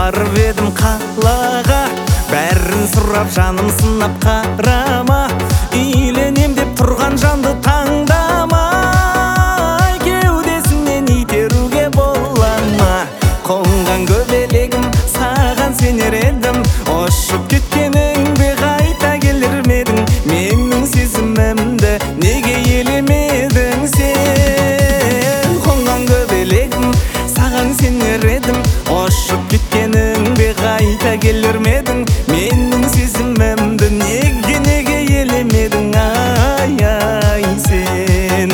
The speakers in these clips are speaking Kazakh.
барып едім қалаға, бәрін сұрап жаным сынап қарама, үйленем деп тұрған жанды таңдама, кеудесінен итеруге бола ма? Қонған көбелегім саған сенер едім, ұшып кеткеніңде қайта келер медің? Менің сезімімді неге елемедің сен? Қонған көбелегім саған сенер едім, ұшып кеткеніңде қайта келер медің? Менің сезімімді неге елемедің? Ай сен.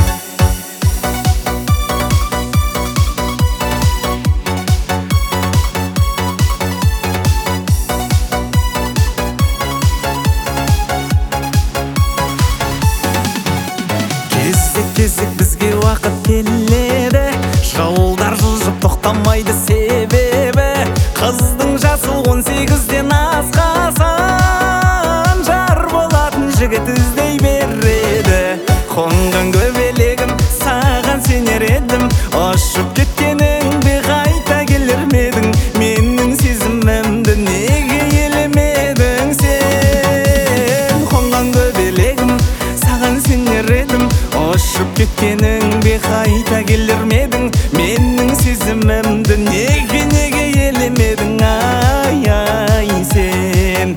Кезек бізге уақыт келеді, жолдар жылжып тоқтамайды себебі, қыздың жасы 18-ден асқасан, жар болатын жігіт іздей береді. Қонған көбелегім саған сенер едім, ұшып кеткеніңде қайта келер медің? Менің сезімімді неге елемедің сен? Қонған көбелегім саған сенер едім, ұшып кеткеніңде қайта келер медің? Менің сезімімді неге елемедің? Ай сен.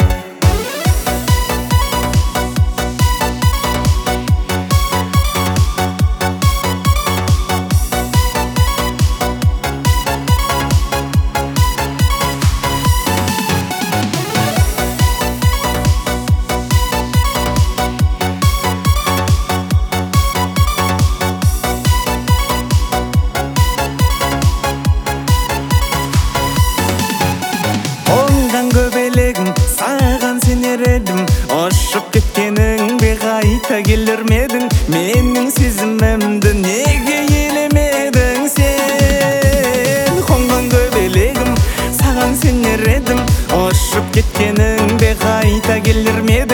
Көбелегім саған сенер едім, ұшып кеткеніңде қайта келер медің? Менің сезімімді неге елемедің сен? Қонған көбелегім саған сенер едім, ұшып кеткеніңде қайта келер медің?